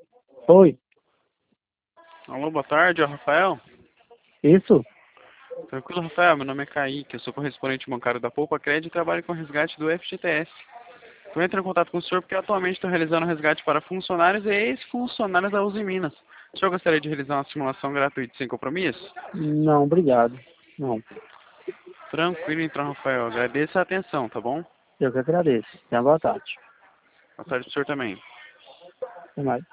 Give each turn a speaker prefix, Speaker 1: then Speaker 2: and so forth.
Speaker 1: Oi,
Speaker 2: Alô, boa tarde, é o Rafael.
Speaker 1: isso?
Speaker 2: Tranquilo, Rafael, meu nome é Kaique, eu sou correspondente bancário da Poupa Crédito e trabalho com resgate do FGTS. Estou entrando em contato com o senhor porque atualmente estou realizando resgate para funcionários e ex-funcionários da Uzi Minas. O senhor gostaria de realizar uma simulação gratuita sem compromisso?
Speaker 1: Não, obrigado. Não,
Speaker 2: Tranquilo então, Rafael, agradeço a atenção, tá bom?
Speaker 1: eu que agradeço. Tenha boa tarde.
Speaker 2: Boa tarde pro senhor também.
Speaker 1: Até mais.